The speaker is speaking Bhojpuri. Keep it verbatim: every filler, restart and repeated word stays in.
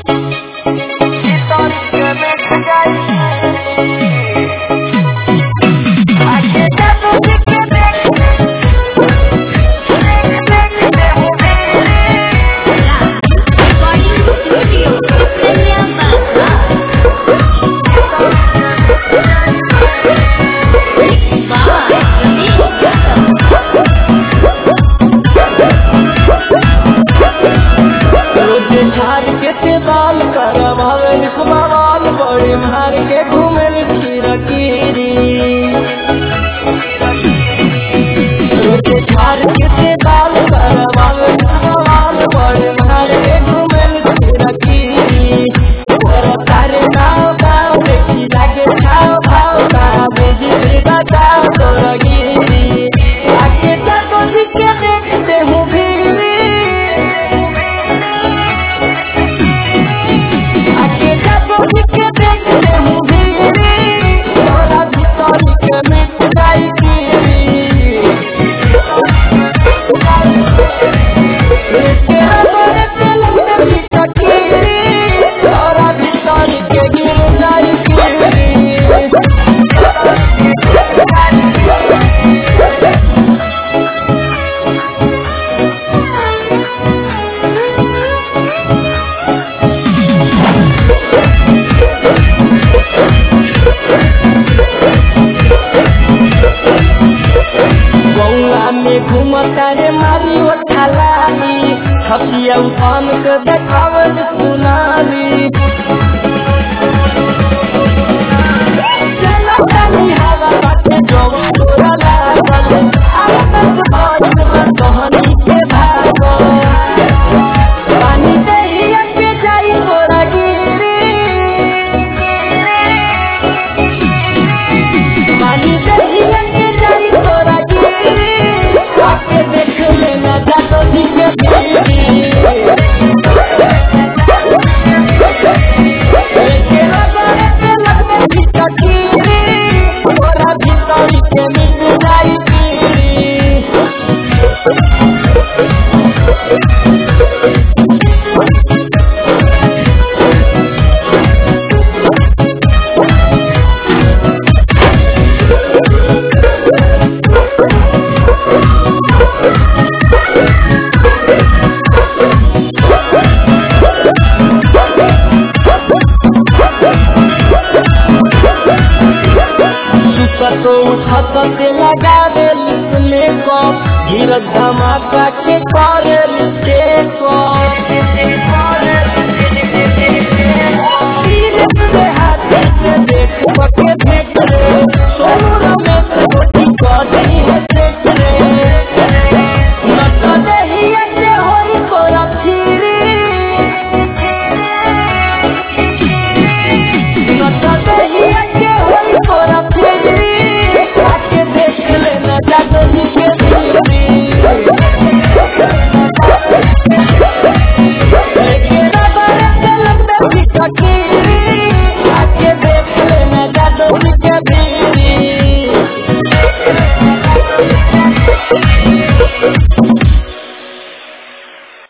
घूमतारे मारी उठालाली हसिया उठान के देखावल सुनाली चलो तनी हवा बाटे जब तोरा लागल आवाज बात में कहानी के भागो पानी दहिया के जाई तोरा गिरी पानी दहिया के जाई तोरा गिरी आके देख लेना जातो दिखे तेरी के लगाने पे लगने की चकीरी तोरा भीतरी के मिट जाई कीरी तो उठा के लगा दे लिखने को धीरज धमाका के